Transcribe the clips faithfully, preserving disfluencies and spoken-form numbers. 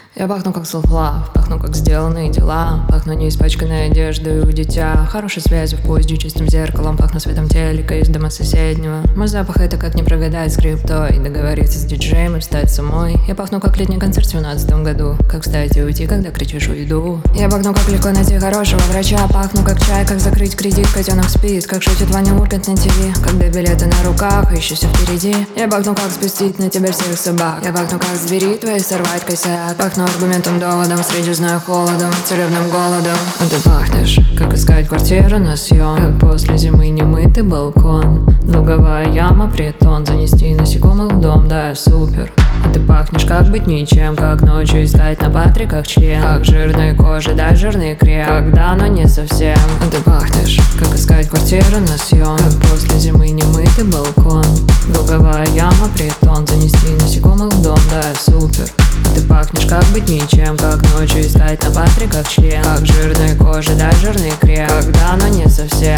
Я пахну как self-love, пахну как сделанные дела. Пахну не испачканной одеждой у дитя. Хорошей связью в поезде, чистым зеркалом. Пахну светом телека из дома соседнего. Мой запах — это как не прогадать скриптой. Договориться с диджеем и встать самой. Я пахну как летний концерт в семнадцатом году. Как встать и уйти, когда кричишь «уйду». Я пахну как легко найти хорошего врача. Пахну как чай, как закрыть кредит, котенок спит. Как шутит Ваня Ургант на ТВ. Когда билеты на руках, ищу все впереди. Я пахну как спустить на тебя всех собак. Я пахну как звери твои сорвать косяк. Пахну аргументом, доводом, среди знаю холодом, целебным голодом. А ты пахнешь, как искать квартиру на съем. Как после зимы немытый балкон. Долговая яма, притон. Занести насекомых в дом, да, супер. А ты пахнешь, как быть ничем. Как ночью искать на патриках член. Как жирной кожи, да, жирный крем. Когда, но не совсем. А ты пахнешь, как искать квартиру на съем. Как после зимы немытый балкон. Долговая яма, притон. Занести насекомых в дом, да, супер. А ты пахнешь, как быть ничем. Как ночью искать на патриках член. Как жирной кожи, да, жирный крем. Когда, но не совсем.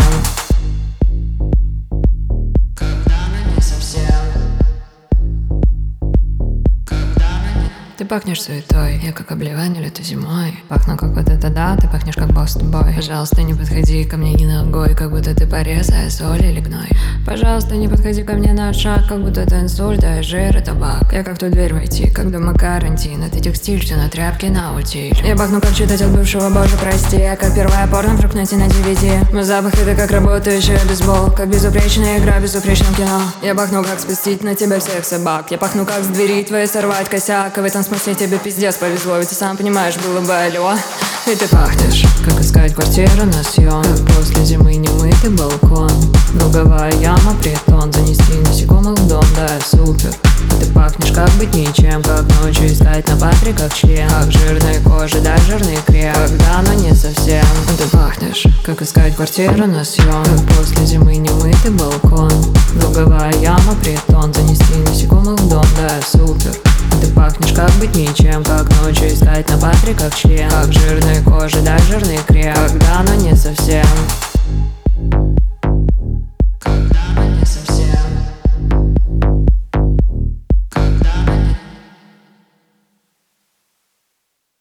Ты пахнешь суетой, я как обливание лето зимой. Пахну как вот это да, ты пахнешь как Boston Boy. Пожалуйста, не подходи ко мне ни ногой, как будто ты порез, а я соль или гной. Пожалуйста, не подходи ко мне на шаг, как будто это инсульт, а я жир и табак. Я как в ту дверь войти, как дома карантин. Это текстиль, все на тряпке, на утиль. Я пахну как читать от бывшего, боже прости. Я как первая порно вдруг найти на ди ви ди. Мой запах — это как работающая бейсбол. Как безупречная игра в безупречном кино. Я пахну как спустить на тебя всех собак. Я пахну как с двери твоей сорвать косяк. И в этом смысле тебе пиздец повезло, ведь ты сам понимаешь, было бы алло. И ты пахнешь, как искать квартиру на съем. Как после зимы немытый балкон. Долговая яма, притон. Занести насекомых в дом, да, супер. А ты пахнешь, как быть ничем. Как ночью искать на патриках член. Как жирной кожи, да, жирный крем. Когда, но не совсем. А ты пахнешь, как искать квартиру на съем. Как после зимы немытый балкон. Долговая яма, притон. Занести насекомых в дом, да, супер. Ты пахнешь, как быть ничем. Как ночью искать на патриках член. Как жирной кожи, да, жирный крем. Когда, но не совсем.